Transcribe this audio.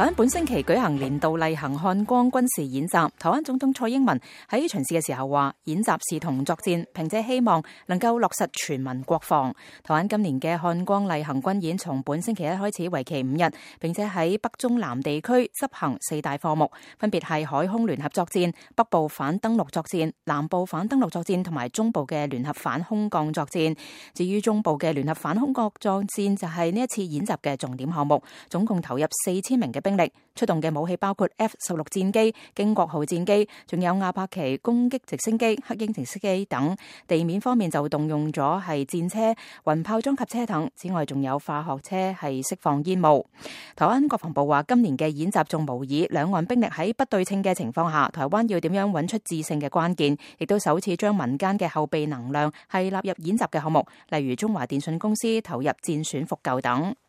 台灣本星期舉行年度例行漢光軍事演習，台灣總統蔡英文喺巡視嘅時候話，演習視同作戰，並且希望能夠落實全民國防。台灣今年嘅漢光例行軍演從本星期一開始，為期5日，並且喺北中南地區執行4大課目，分別係海空聯合作戰、北部反登陸作戰、南部反登陸作戰同埋中部嘅聯合反空降作戰。至於中部嘅聯合反空降作戰就係呢一次演習嘅重點項目，總共投入4000名嘅兵力，出動嘅武器包括 F-16 戰機、經國號戰機，仲有亞伯奇攻擊直升機、黑鷹直升機等。地面方面就動用咗係戰車、雲炮裝甲車等，此外仲有化學車係釋放煙霧。台灣國防部話，今年嘅演習仲模擬兩岸兵力喺不對稱嘅情況下，台灣要點樣揾出致勝嘅關鍵，亦都首次將民間嘅後備能量係納入演習嘅項目，例如中華電信公司投入戰損復舊等。